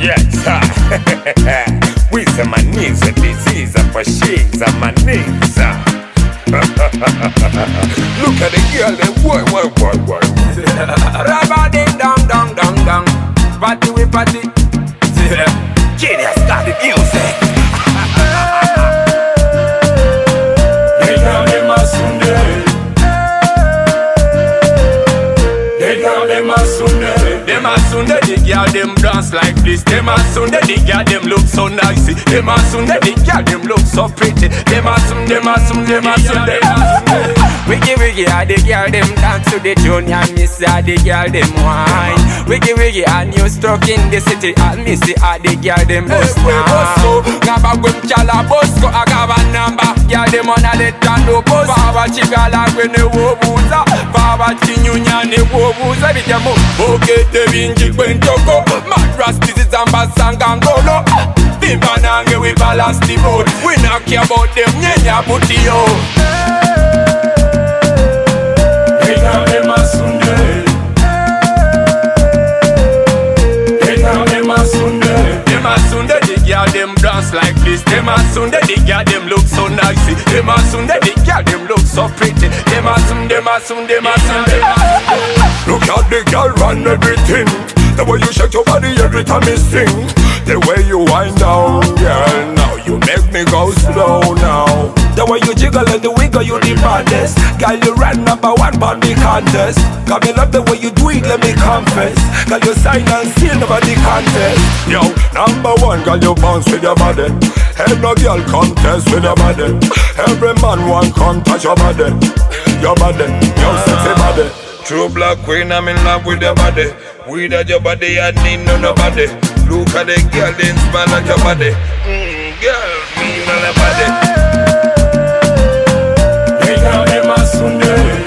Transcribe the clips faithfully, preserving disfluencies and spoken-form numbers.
Yes, sir. We say my knees a disease for shades and my knees. Look at the girl, the boy, boy, boy, boy. Rubber ding dong dong dong dong. Party we party. Genius got the music. They call them a Sunday. They call them a Sunday. Them a Sunday, the girl them dance like this. Them a Sunday, the girl them look so nice. Them a Sunday, the girl them look so pretty. Them a Sunday, them a Sunday, them a Sunday. Wiggy wiggy, a the girl them dance to the tune, and miss a the girl them wine. Wiggy wiggy, a new struck in the city, and miss a the girl them bust now. Gaba gwem chala bosko, a gaba number. Girl them on a let and do post. Baba chigala gwene wobuza, baba chinyunya ne wobuza. Bijamo, okay te binji kwen toko. Mad rastis is ambasanga ngolo. Bimba nange we balance the boat. We not care about them nyenya booty yo. They call them a Sunday. They call them a Sunday. Them a Sunday, the girl them dance like this. Them a Sunday, the girl them look so nice. Them a Sunday, the girl them look so pretty. Them a Sunday, them a Sunday, them a Sunday. Look at the girl run everything. The way you shake your body every time you sing. The way you wind down, girl. Now you make me go slow now. The way you jiggle and the wiggle, you the baddest. Girl, you ran number one on the contest. Got me love the way you do it, let me confess. Girl, you sign and seal over the contest. Yo, number one, girl, you bounce with your body. Ain't no girl contest with your body. Every man want come touch your body. Your body, your sexy body. True black queen, I'm in love with your body. With your body, I need no nobody. Look at the girl, they smell like your body. Mmm, girl, me know the body. They call them a Sunday.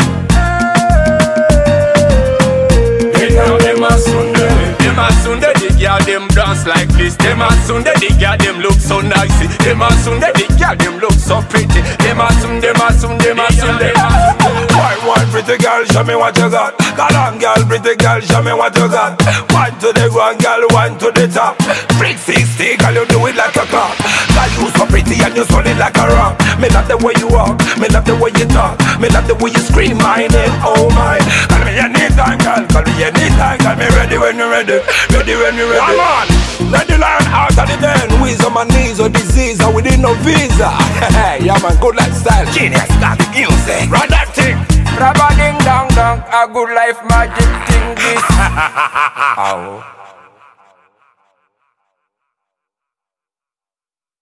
They call them a Sunday. Them a Sunday, the girl them dance like this. Them a Sunday, the girl them look so nice. Them a Sunday, the girl them look so pretty. Them a Sunday, them a Sunday, them a Sunday. Why, why, pretty girl, show me what you got. Come on, girl, pretty girl, show me what you got. One to the ground, girl, one to the top. Freak sixty, girl, you do it like a cop. Girl, you so pretty and you solid like a rock. Me love the way you walk, me love the way you talk. Me love the way you scream my name, oh my. Call me anytime, girl, call me anytime. Call me ready when you're ready, ready when you're ready. Come on, ready lion out of the den. Wheeze on my knees or disease, or within no visa. Yeah man, good lifestyle. Genius got the music. Run that thing. Rubber ding dong dong, a good life magic thing this. Ow.